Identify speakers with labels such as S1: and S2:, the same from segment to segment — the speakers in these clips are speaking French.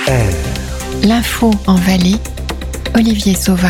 S1: L'info en Valais, Olivier Sauva.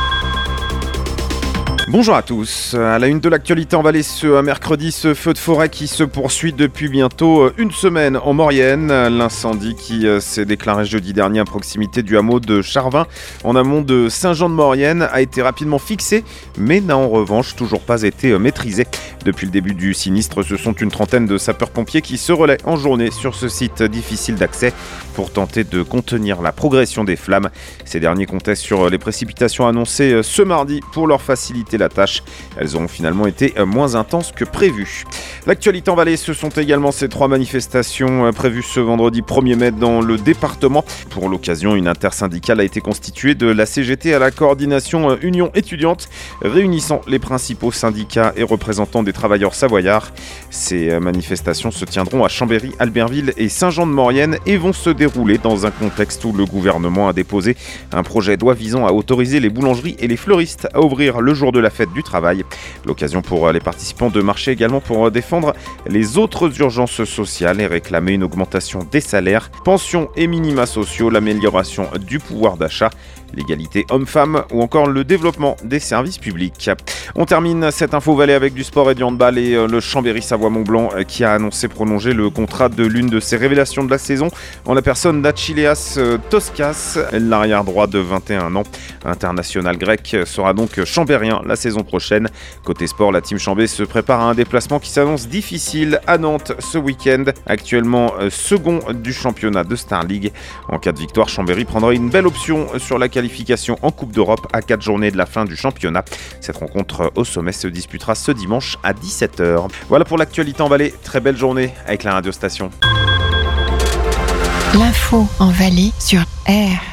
S2: Bonjour à tous. À la une de l'actualité en Valais ce mercredi, ce feu de forêt qui se poursuit depuis bientôt une semaine en Maurienne. L'incendie qui s'est déclaré jeudi dernier à proximité du hameau de Charvin, en amont de Saint-Jean-de-Maurienne, a été rapidement fixé, mais n'a en revanche toujours pas été maîtrisé. Depuis le début du sinistre, ce sont une trentaine de sapeurs-pompiers qui se relaient en journée sur ce site difficile d'accès pour tenter de contenir la progression des flammes. Ces derniers comptaient sur les précipitations annoncées ce mardi pour leur faciliter la tâche. Elles auront finalement été moins intenses que prévu. L'actualité en Valais, ce sont également ces 3 manifestations prévues ce vendredi 1er mai dans le département. Pour l'occasion, une intersyndicale a été constituée de la CGT à la coordination Union étudiante, réunissant les principaux syndicats et représentants des travailleurs savoyards. Ces manifestations se tiendront à Chambéry, Albertville et Saint-Jean-de-Maurienne et vont se dérouler dans un contexte où le gouvernement a déposé un projet de loi visant à autoriser les boulangeries et les fleuristes à ouvrir le jour de la fête du travail. L'occasion pour les participants de marcher également pour défendre les autres urgences sociales et réclamer une augmentation des salaires, pensions et minima sociaux, l'amélioration du pouvoir d'achat, l'égalité homme-femme ou encore le développement des services publics. On termine cette info Valais avec du sport et du handball et le Chambéry Savoie-Mont-Blanc qui a annoncé prolonger le contrat de l'une de ses révélations de la saison en la personne d'Achilleas Toskas, l'arrière-droit de 21 ans. International grec sera donc chambérien la saison prochaine. Côté sport, la team Chambé se prépare à un déplacement qui s'annonce difficile à Nantes ce week-end, actuellement second du championnat de Star League. En cas de victoire, Chambéry prendra une belle option sur la qualification en Coupe d'Europe à 4 journées de la fin du championnat. Cette rencontre au sommet se disputera ce dimanche à 17h. Voilà pour l'actualité en Valais. Très belle journée avec la radio station.
S1: L'info en Valais sur R.